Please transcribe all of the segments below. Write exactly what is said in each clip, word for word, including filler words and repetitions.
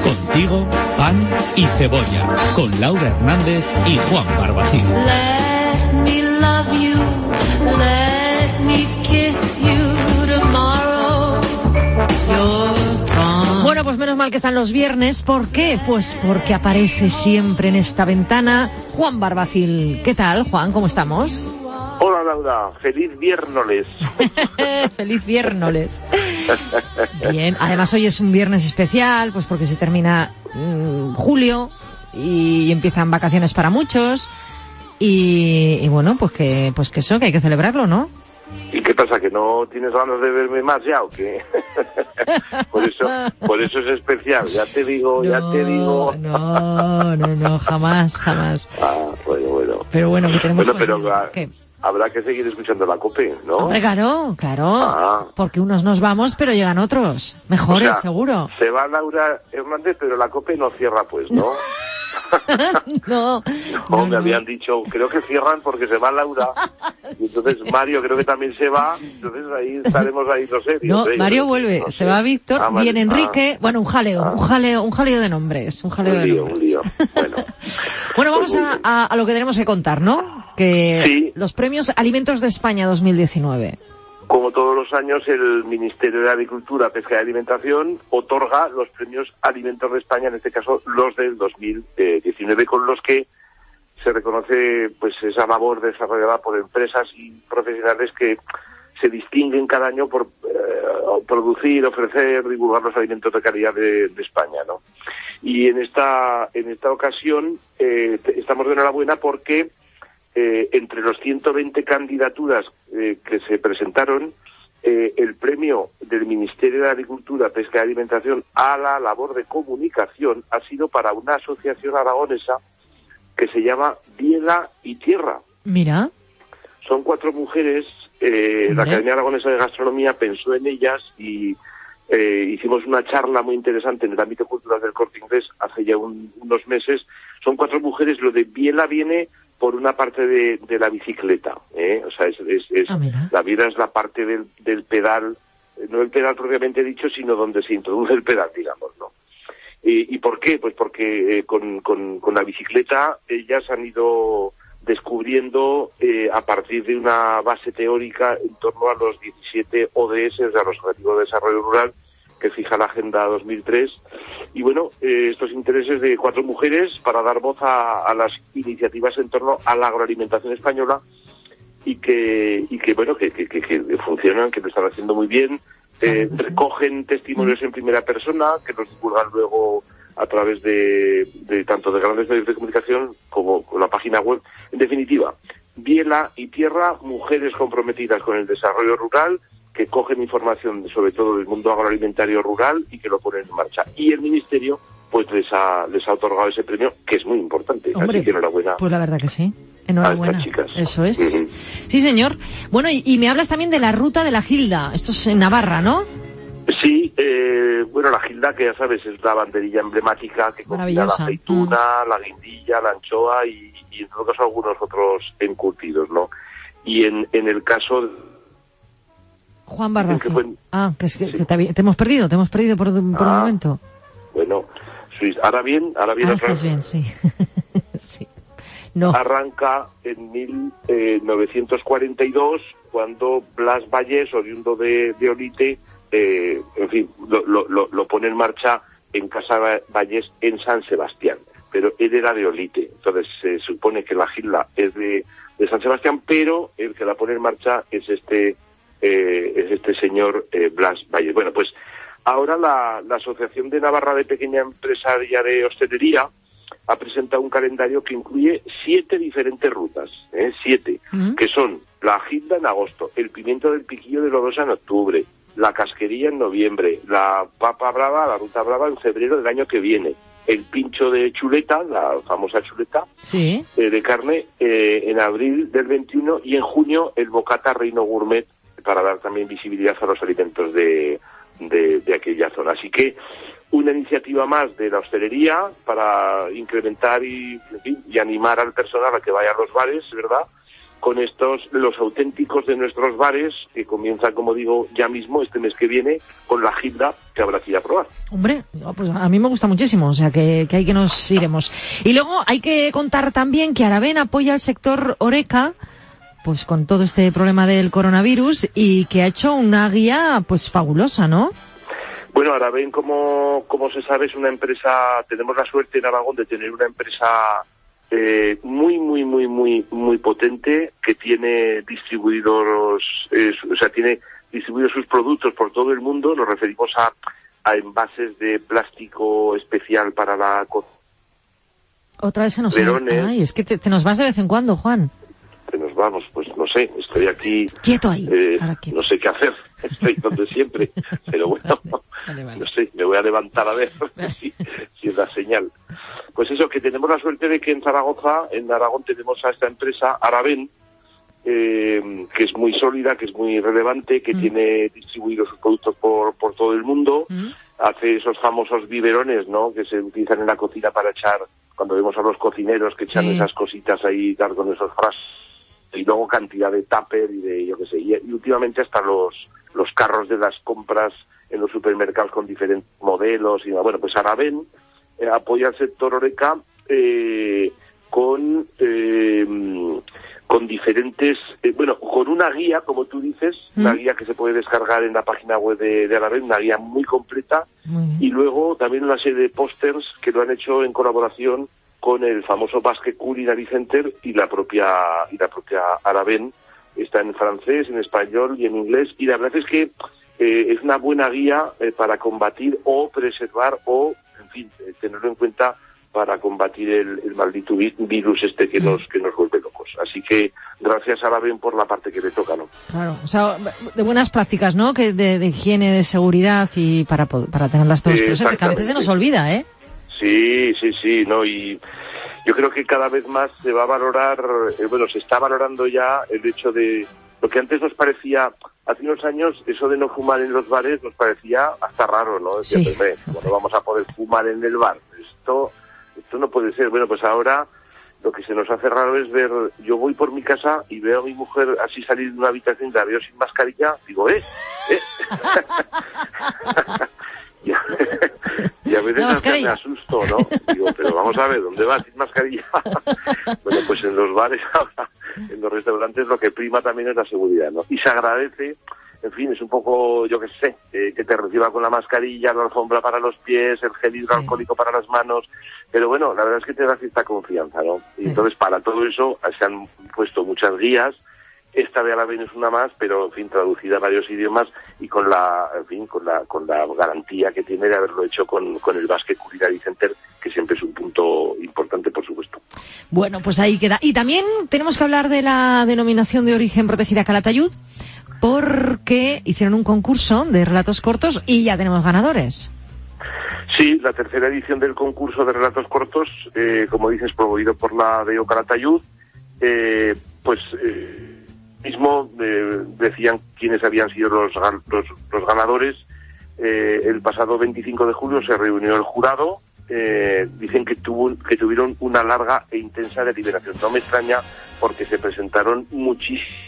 Contigo, pan y cebolla. Con Laura Hernández y Juan Barbacín. Let me love you, let me kiss you tomorrow. You're gone. Bueno, pues menos mal que están los viernes. ¿Por qué? Pues porque aparece siempre en esta ventana Juan Barbacín. ¿Qué tal, Juan? ¿Cómo estamos? Hola, Laura. Feliz viernoles. Feliz viernoles. Bien, además hoy es un viernes especial, pues porque se termina mmm, julio y empiezan vacaciones para muchos y, y bueno, pues que pues que eso, que hay que celebrarlo, ¿no? ¿Y qué pasa? ¿Que no tienes ganas de verme más ya o qué? por eso por eso es especial, ya te digo, no, ya te digo. no, no, no, jamás, jamás. Ah, bueno, bueno. Pero bueno, que tenemos bueno, pero, cosas, ¿qué? Habrá que seguir escuchando la COPE, ¿no? Hombre, claro, claro. Ah. Porque unos nos vamos, pero llegan otros. Mejores, o sea, seguro. Se va Laura Hernández, pero la COPE no cierra, pues, ¿no? no, no, no, me no. habían dicho, creo que cierran porque se va Laura. Y entonces Mario creo que también se va. Entonces ahí estaremos ahí los serios. No, ¿eh? Mario vuelve, no se sé. va Víctor, ah, viene Enrique. Ah, bueno, un jaleo, ah. un jaleo, un jaleo de nombres. Un jaleo un de lío, nombres. un lío. Bueno, bueno vamos pues a, a, a lo que tenemos que contar, ¿no? Que sí. Los premios Alimentos de España dos mil diecinueve. Como todos los años, el Ministerio de Agricultura, Pesca y Alimentación otorga los premios Alimentos de España, en este caso los del dos mil diecinueve, con los que se reconoce pues esa labor desarrollada por empresas y profesionales que se distinguen cada año por eh, producir, ofrecer, divulgar los alimentos de calidad de, de España, ¿no? Y en esta en esta ocasión eh, estamos de enhorabuena porque Eh, entre los ciento veinte candidaturas eh, que se presentaron, eh, el premio del Ministerio de Agricultura, Pesca y Alimentación a la labor de comunicación ha sido para una asociación aragonesa que se llama Biela y Tierra. Mira. Son cuatro mujeres, eh, la Academia Aragonesa de Gastronomía pensó en ellas y eh, hicimos una charla muy interesante en el ámbito cultural del Corte Inglés hace ya un, unos meses. Son cuatro mujeres, lo de Biela viene por una parte de, de la bicicleta, ¿eh? O sea, es, es, es ah, la biela es la parte del, del pedal, no el pedal propiamente dicho, sino donde se introduce el pedal, digamos, ¿no? ¿Y, y por qué? Pues porque eh, con, con, con la bicicleta ellas han ido descubriendo eh, a partir de una base teórica en torno a los diecisiete O D S, a los Objetivos de Desarrollo Rural, que fija la Agenda dos mil tres, y bueno, eh, estos intereses de cuatro mujeres para dar voz a, a las iniciativas en torno a la agroalimentación española y que, y que bueno, que, que, que, que funcionan, que lo están haciendo muy bien, eh, recogen testimonios en primera persona, que los divulgan luego a través de, de tanto de grandes medios de comunicación como con la página web. En definitiva, Biela y Tierra, mujeres comprometidas con el desarrollo rural, que cogen información sobre todo del mundo agroalimentario rural y que lo ponen en marcha. Y el Ministerio pues les ha les ha otorgado ese premio, que es muy importante. Hombre, así que enhorabuena. Pues la verdad que sí. Enhorabuena. A estas chicas. Eso es. Uh-huh. Sí, señor. Bueno, y, y me hablas también de la Ruta de la Gilda. Esto es en Navarra, ¿no? Sí, eh, bueno, la Gilda, que ya sabes, es la banderilla emblemática que combina la aceituna, mm. la guindilla, la anchoa y, y en todo caso algunos otros encurtidos, ¿no? Y en, en el caso... Juan Barbacín. Fue... Ah, que, es que, sí. que te, te hemos perdido, te hemos perdido por, por ah, un momento. Bueno, sí, ahora bien, ahora bien. Ahora estás bien, sí. sí. No. Arranca en mil novecientos cuarenta y dos, cuando Blas Vallés, oriundo de, de Olite, eh, en fin, lo, lo, lo pone en marcha en Casa Vallés en San Sebastián. Pero él era de Olite, entonces se supone que la Gilda es de, de San Sebastián, pero el que la pone en marcha es este... Eh, es este señor eh, Blas Vallés. Bueno, pues ahora la, la Asociación de Navarra de Pequeña Empresaria de Hostelería ha presentado un calendario que incluye siete diferentes rutas, ¿eh? siete, uh-huh. que son la Gilda en agosto, el pimiento del piquillo de Lodosa en octubre, la casquería en noviembre, la papa brava, la ruta brava en febrero del año que viene, el pincho de chuleta, la famosa chuleta, sí. eh, de carne, eh, en abril del veintiuno, y en junio el bocata Reino Gourmet, para dar también visibilidad a los alimentos de, de, de aquella zona. Así que una iniciativa más de la hostelería para incrementar y, en fin, y animar al personal a que vaya a los bares, ¿verdad? con estos, los auténticos de nuestros bares, que comienzan, como digo, ya mismo, este mes que viene, con la Gilda, que habrá que ir a probar. Hombre, pues a mí me gusta muchísimo, o sea que, que ahí que nos iremos. Y luego hay que contar también que Aravén apoya al sector Horeca, pues con todo este problema del coronavirus, y que ha hecho una guía pues fabulosa, ¿no? Bueno, Aravén, como, como se sabe, es una empresa, tenemos la suerte en Aragón de tener una empresa eh, muy, muy, muy, muy, muy potente, que tiene distribuidos, eh, o sea, tiene distribuidos sus productos por todo el mundo. Nos referimos a, a envases de plástico especial para la cocina. Otra vez se nos ha... Ay, es que te, te nos vas de vez en cuando, Juan. Que nos vamos, pues no sé, estoy aquí, quieto ahí, eh, ahora quieto. No sé qué hacer, estoy donde siempre, pero bueno, vale, vale. No sé, me voy a levantar a ver si, si es la señal. Pues eso, que tenemos la suerte de que en Zaragoza, en Aragón, tenemos a esta empresa, Aravén, eh, que es muy sólida, que es muy relevante, que mm. tiene distribuidos sus productos por, por todo el mundo, mm. hace esos famosos biberones, ¿no?, que se utilizan en la cocina para echar, cuando vemos a los cocineros que echan sí. esas cositas ahí, dar con esos frascos, y luego cantidad de tupper y de, yo qué sé, y, y últimamente hasta los los carros de las compras en los supermercados con diferentes modelos, y bueno, pues Aravén eh, apoya al sector Horeca eh, con eh, con diferentes, eh, bueno, con una guía, como tú dices, ¿Mm? una guía que se puede descargar en la página web de, de Aravén, una guía muy completa, mm. y luego también una serie de pósters que lo han hecho en colaboración con el famoso Basque Culinary Center y la propia y la propia Aravén. Está en francés, en español y en inglés, y la verdad es que eh, es una buena guía eh, para combatir o preservar o, en fin, eh, tenerlo en cuenta para combatir el, el maldito virus este que nos que nos vuelve locos. Así que gracias a Aravén por la parte que le toca, ¿no? Claro, o sea, de buenas prácticas, ¿no?, que de, de higiene, de seguridad, y para para tenerlas todas eh, presentes, que a veces se nos olvida, ¿eh? Sí, sí, sí, no, y yo creo que cada vez más se va a valorar, eh, bueno, se está valorando ya el hecho de lo que antes nos parecía, hace unos años, eso de no fumar en los bares nos parecía hasta raro, ¿no? Decía, sí. Pues, bueno, vamos a poder fumar en el bar, esto, esto no puede ser. Bueno, pues ahora lo que se nos hace raro es ver, yo voy por mi casa y veo a mi mujer así salir de una habitación, la veo sin mascarilla, digo, eh, eh. Y a, y a veces hasta me asusto, ¿no? Digo, pero vamos a ver, ¿dónde vas sin mascarilla? Bueno, pues en los bares ahora, en los restaurantes, lo que prima también es la seguridad, ¿no? Y se agradece, en fin, es un poco, yo qué sé, eh, que te reciba con la mascarilla, la alfombra para los pies, el gel hidroalcohólico sí. para las manos, pero bueno, la verdad es que te da cierta confianza, ¿no? Y sí. entonces, para todo eso, se han puesto muchas guías. Esta de Aravén es una más, pero en fin, traducida a varios idiomas y con la, en fin, con la, con la garantía que tiene de haberlo hecho con, con el Basque Culinary Center, que siempre es un punto importante, por supuesto. Bueno, pues ahí queda. Y también tenemos que hablar de la denominación de origen protegida Calatayud, porque hicieron un concurso de relatos cortos y ya tenemos ganadores. Sí, la tercera edición del concurso de relatos cortos, eh, como dices, promovido por la D O Calatayud, eh, pues... Eh, mismo eh, decían quiénes habían sido los, los, los ganadores. Eh, el pasado veinticinco de julio se reunió el jurado. Eh, dicen que tuvo que tuvieron una larga e intensa deliberación. No me extraña, porque se presentaron muchísimos.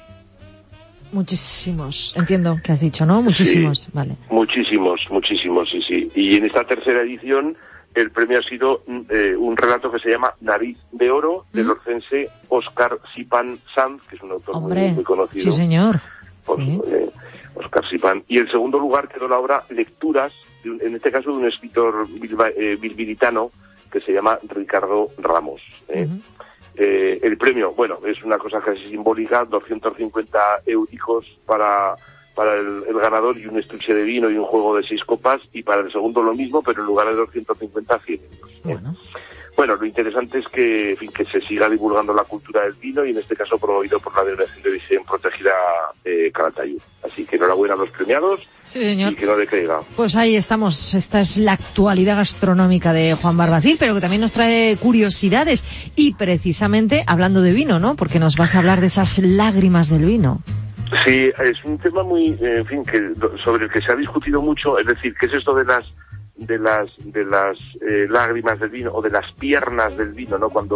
Muchísimos, entiendo que has dicho, ¿no? Muchísimos, sí, vale. Muchísimos, muchísimos, sí, sí. Y en esta tercera edición el premio ha sido eh, un relato que se llama Nariz de Oro, del ¿Mm? orcense Óscar Sipán Sanz, que es un autor Hombre, muy, muy conocido. Sí, señor. Por, ¿Sí? eh, Óscar Sipán. Y el segundo lugar quedó la obra Lecturas, de un, en este caso de un escritor bilba, eh, bilbilitano que se llama Ricardo Ramos. Eh. Uh-huh. Eh, el premio, bueno, es una cosa casi simbólica, doscientos cincuenta euros para... para el, el ganador, y un estuche de vino y un juego de seis copas, y para el segundo lo mismo, pero en lugar de doscientos cincuenta, cien euros. ¿eh? Bueno. Bueno, lo interesante es que, en fin, que se siga divulgando la cultura del vino, y en este caso promovido por la Denominación de Origen Protegida eh, Calatayud. Así que enhorabuena a los premiados. Sí, señor. Y que no decaiga. Pues ahí estamos. Esta es la actualidad gastronómica de Juan Barbacín, pero que también nos trae curiosidades. Y precisamente hablando de vino, ¿no? Porque nos vas a hablar de esas lágrimas del vino. Sí, es un tema muy, en fin, que sobre el que se ha discutido mucho. Es decir, ¿qué es esto de las de las de las eh, lágrimas del vino, o de las piernas del vino, ¿no? Cuando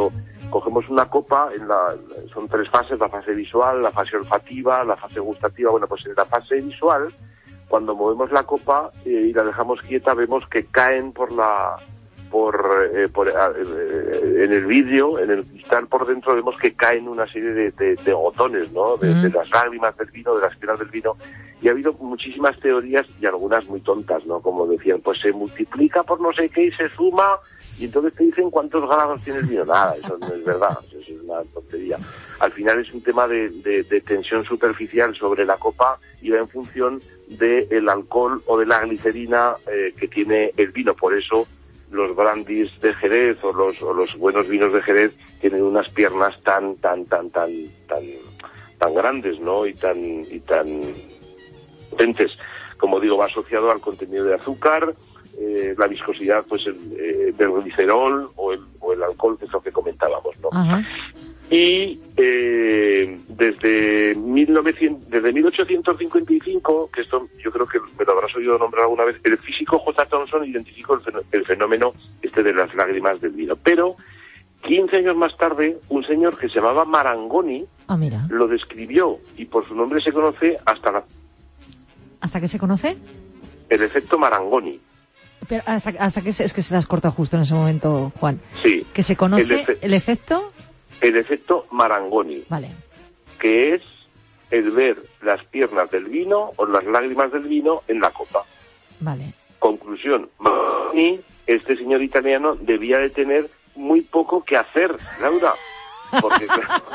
cogemos una copa, en la, son tres fases, la fase visual, la fase olfativa, la fase gustativa. Bueno, pues en la fase visual, cuando movemos la copa eh, y la dejamos quieta, vemos que caen por la por, eh, por eh, en el vidrio, en el cristal por dentro, vemos que caen una serie de, de, de gotones, ¿no? De, mm. de las lágrimas del vino, de las piedras del vino. Y ha habido muchísimas teorías y algunas muy tontas, ¿no? Como decían, pues se multiplica por no sé qué y se suma, y entonces te dicen cuántos grados tiene el vino. Nada, eso no es verdad, eso es una tontería. Al final es un tema de, de, de tensión superficial sobre la copa y va en función del alcohol o de la glicerina eh, que tiene el vino. Por eso los brandis de Jerez o los, o los buenos vinos de Jerez tienen unas piernas tan, tan, tan, tan, tan, tan grandes, ¿no? Y tan, y tan potentes. Como digo, va asociado al contenido de azúcar, eh, la viscosidad, pues, el, eh, del glicerol o el, o el alcohol, que es lo que comentábamos, ¿no? Ajá. Y eh, desde mil novecientos, desde mil ochocientos cincuenta y cinco, que esto yo creo que me lo habrás oído nombrar alguna vez, el físico J. Thomson identificó el fenómeno, el fenómeno este de las lágrimas del vino. Pero quince años más tarde, un señor que se llamaba Marangoni oh, mira. lo describió, y por su nombre se conoce hasta la... ¿Hasta qué se conoce? El efecto Marangoni. Pero hasta, hasta que se, es que se las corta justo en ese momento, Juan. Sí. ¿Que se conoce el, efe- el efecto? El efecto Marangoni. Vale. Que es el ver las piernas del vino o las lágrimas del vino en la copa. Vale. Conclusión. Marangoni, este señor italiano, debía de tener muy poco que hacer, Laura. Porque,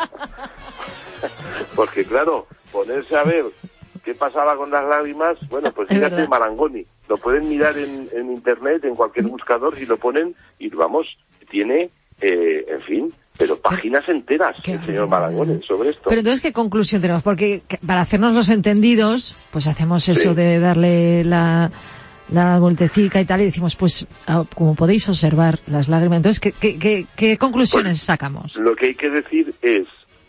porque claro, ponerse a ver qué pasaba con las lágrimas, bueno, pues fíjate, Marangoni. Lo pueden mirar en, en internet, en cualquier buscador, si lo ponen, y vamos, tiene, eh, en fin, pero páginas enteras qué el señor Marangoni sobre esto. Pero entonces, ¿qué conclusión tenemos? Porque para hacernos los entendidos, pues hacemos eso sí. de darle la, la vueltecica y tal, y decimos, pues, como podéis observar, las lágrimas. Entonces, ¿qué, qué, qué, qué conclusiones pues, sacamos? Lo que hay que decir es...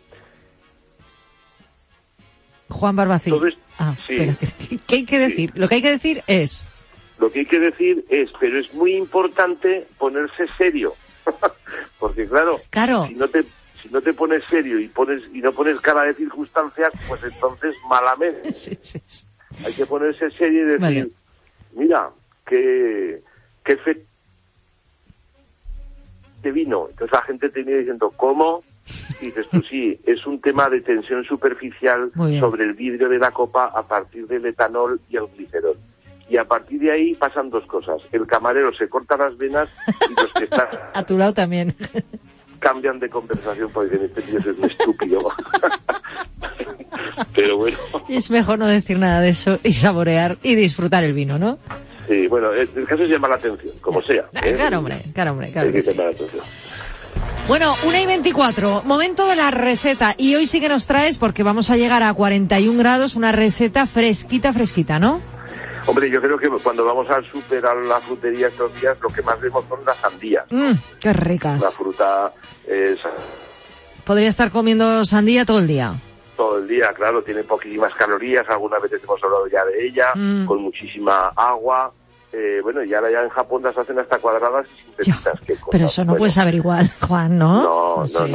Juan Barbacín. Esto, ah, sí. espera, ¿qué, ¿qué hay que decir? Sí. Lo que hay que decir es... Lo que hay que decir es, pero es muy importante ponerse serio. Porque claro, claro. si no te si no te pones serio y pones y no pones cara de circunstancias, pues entonces malamente. Sí, sí, sí. Hay que ponerse serio y decir, vale. mira, qué qué fe de vino. Entonces la gente te viene diciendo, ¿cómo? Y dices tú, sí, es un tema de tensión superficial sobre el vidrio de la copa a partir del etanol y el glicerol. Y a partir de ahí pasan dos cosas. El camarero se corta las venas y los que están... A tu lado también. Cambian de conversación porque dicen, este tío es un estúpido. Pero bueno... Es mejor no decir nada de eso y saborear y disfrutar el vino, ¿no? Sí, bueno, el, el caso es llamar la atención, como sea. ¿eh? Claro, hombre, claro, hombre. Claro Hay que que llamar sí. la atención. Bueno, una y veinticuatro, momento de la receta. Y hoy sí que nos traes, porque vamos a llegar a cuarenta y un grados, una receta fresquita, fresquita, ¿no? Hombre, yo creo que cuando vamos al súper, a la frutería estos días, lo que más vemos son las sandías. Mm, qué ricas. La fruta es... Podría estar comiendo sandía todo el día. Todo el día, claro, tiene poquísimas calorías, algunas veces hemos hablado ya de ella, mm. con muchísima agua. Eh, bueno, y ahora ya en Japón las hacen hasta cuadradas y sintetitas. Yo, pero eso no bueno. puedes saber igual, Juan, ¿no? No, no, sí. no.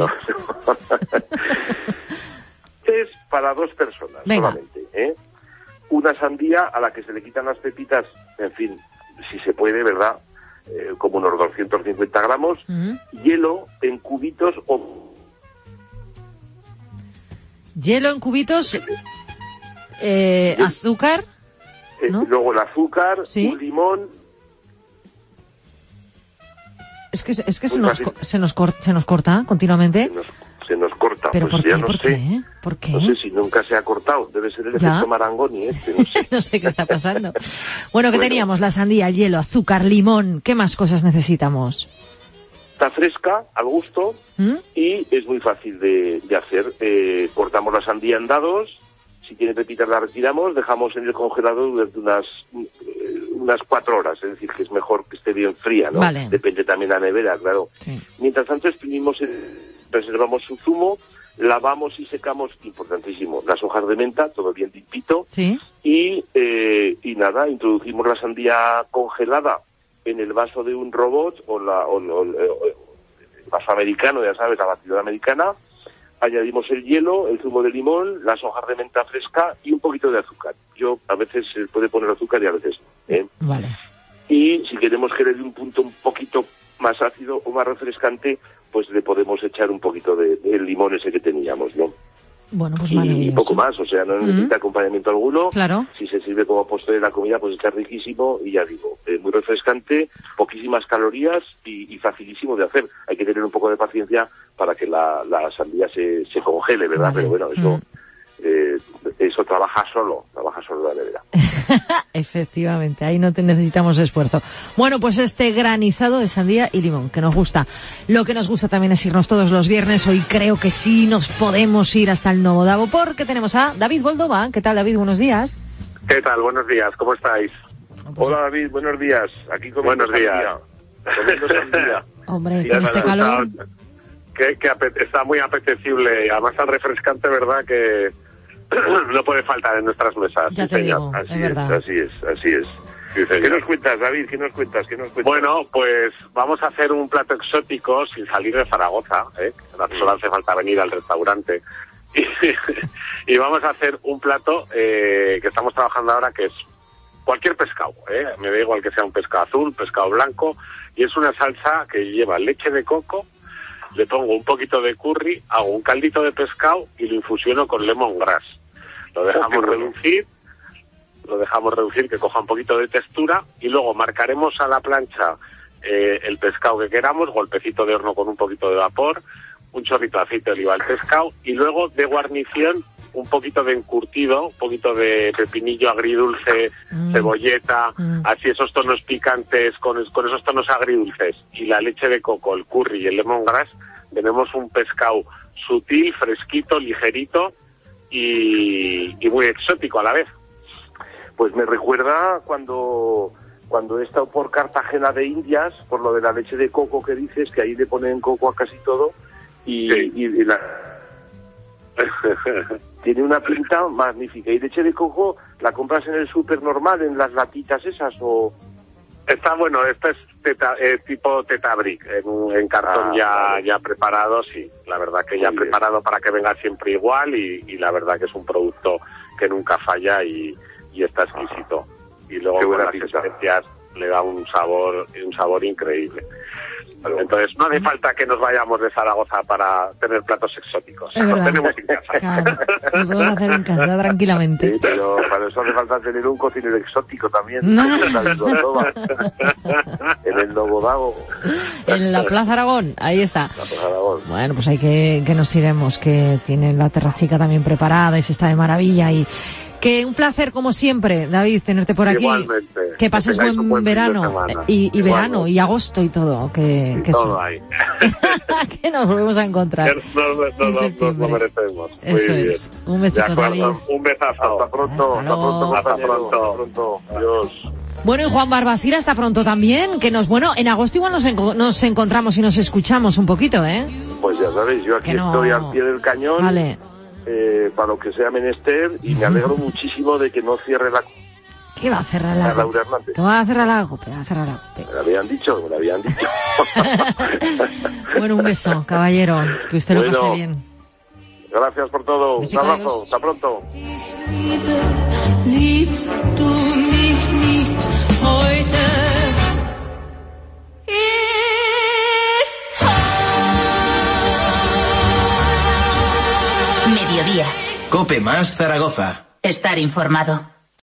Es para dos personas Venga. solamente, ¿eh? Una sandía a la que se le quitan las pepitas, en fin, si se puede, ¿verdad? Eh, como unos doscientos cincuenta gramos, uh-huh. Hielo en cubitos o... Hielo en cubitos, eh, ¿Sí? azúcar, eh, ¿no? Luego el azúcar, ¿Sí? un limón... Es que, es que se nos, se, nos cor, se nos corta continuamente. Se nos, se nos corta. ¿Pero pues por, ya qué? No ¿Por sé. qué? ¿Por qué? No sé si nunca se ha cortado. Debe ser el ¿Ya? efecto Marangoni este, no sé. No sé qué está pasando. Bueno, ¿qué bueno. teníamos? La sandía, el hielo, azúcar, limón. ¿Qué más cosas necesitamos? Está fresca, al gusto, ¿Mm? y es muy fácil de, de hacer. Eh, cortamos la sandía en dados. Si tiene pepitas la retiramos, dejamos en el congelador durante unas eh, unas cuatro horas, es decir, que es mejor que esté bien fría, ¿no? Vale. Depende también de la nevera, claro. Sí. Mientras tanto exprimimos, el, reservamos su zumo, lavamos y secamos, importantísimo, las hojas de menta, todo bien limpito, ¿Sí? y eh, y nada, introducimos la sandía congelada en el vaso de un robot o la o, o, o, vaso americano, ya sabes, la batidora americana. Añadimos el hielo, el zumo de limón, las hojas de menta fresca y un poquito de azúcar. Yo a veces se puede poner azúcar y a veces no, ¿eh? Vale. Y si queremos que le dé un punto un poquito más ácido o más refrescante, pues le podemos echar un poquito de, de limón ese que teníamos, ¿no? Bueno, pues y, maravilloso. y poco más, o sea, no necesita mm. acompañamiento alguno. Claro. Si se sirve como postre de la comida, pues está riquísimo y ya digo, eh, muy refrescante, poquísimas calorías y, y facilísimo de hacer. Hay que tener un poco de paciencia para que la, la sandía se, se congele, ¿verdad? Vale. Pero bueno, eso... Mm. Eh, eso trabaja solo, trabaja solo la nevera. Efectivamente, ahí no te necesitamos esfuerzo. Bueno, pues este granizado de sandía y limón, que nos gusta. Lo que nos gusta también es irnos todos los viernes. Hoy creo que sí nos podemos ir hasta el Novo Davo, porque tenemos a David Boldova. ¿Qué tal, David? Buenos días. ¿Qué tal? Buenos días, ¿cómo estáis? Pues hola, David, buenos días. Aquí comiendo buenos días. Sandía. Comiendo sandía. Hombre, sí, con este calor... Que, que está muy apetecible y además tan refrescante, ¿verdad? Que no puede faltar en nuestras mesas. Ya sí, te señor. digo, así es es, verdad. así es, así es. Sí, ¿Qué nos cuentas, David? ¿Qué nos cuentas? ¿Qué nos cuentas? Bueno, pues vamos a hacer un plato exótico sin salir de Zaragoza, ¿eh? Solo hace falta venir al restaurante. Y, y vamos a hacer un plato eh, que estamos trabajando ahora, que es cualquier pescado, ¿eh? Me da igual que sea un pescado azul, pescado blanco, y es una salsa que lleva leche de coco, le pongo un poquito de curry, hago un caldito de pescado y lo infusiono con lemongrass. Lo dejamos reducir, lo dejamos reducir que coja un poquito de textura y luego marcaremos a la plancha eh, el pescado que queramos, golpecito de horno con un poquito de vapor, un chorrito de aceite de oliva al pescado y luego de guarnición un poquito de encurtido, un poquito de pepinillo agridulce, mm. cebolleta, mm. así esos tonos picantes con, con esos tonos agridulces y la leche de coco, el curry y el lemongrass, tenemos un pescado sutil, fresquito, ligerito y, y muy exótico a la vez. Pues me recuerda cuando cuando he estado por Cartagena de Indias, por lo de la leche de coco que dices, que ahí le ponen coco a casi todo y, sí. y, y la... tiene una pinta magnífica. ¿Y leche de coco la compras en el súper normal, en las latitas esas o...? Está bueno, esto es teta, eh, tipo tetabric, en, en cartón ah, ya vale. ya preparado, sí. La verdad que ya Muy preparado bien. Para que venga siempre igual y, y la verdad que es un producto que nunca falla y, y está exquisito. Y luego con las especias le da un sabor, un sabor increíble. Entonces no hace falta que nos vayamos de Zaragoza para tener platos exóticos. Es Los tenemos en casa. Claro, lo podemos hacer en casa tranquilamente. Sí, pero para eso hace falta tener un cocinero exótico también. En el Novo Davo. En la Plaza Aragón, ahí está. La Plaza Aragón. Bueno, pues hay que, que nos iremos, que tienen la terracica también preparada y se está de maravilla y... Que un placer, como siempre, David, tenerte por aquí. Igualmente. Que pases que buen, un buen verano y, y verano y agosto y todo. Que, y que todo sí. Ahí. Que nos volvemos a encontrar. Nos, nos, nos, nos lo merecemos. Muy Eso bien. es. Un besito, David. Un besazo. Hasta pronto. Hasta, hasta pronto. Hasta pronto. Hasta pronto. Adiós. Bueno, y Juan Barbacira hasta pronto también, que nos, bueno, en agosto igual nos, enco nos encontramos y nos escuchamos un poquito, ¿eh? Pues ya sabéis, yo aquí no... estoy al pie del cañón. Vale. Eh, para lo que sea menester y me alegro muchísimo de que no cierre la... ¿Qué va a cerrar la Laura Hernández? ¿Qué va a cerrar la COPE? Va a cerrar la COPE. Me lo habían dicho, me lo habían dicho. Bueno, un beso, caballero, que usted bueno, lo pase bien. Gracias por todo, Besitos. Un abrazo, hasta pronto. Mediodía. COPE más Zaragoza. Estar informado.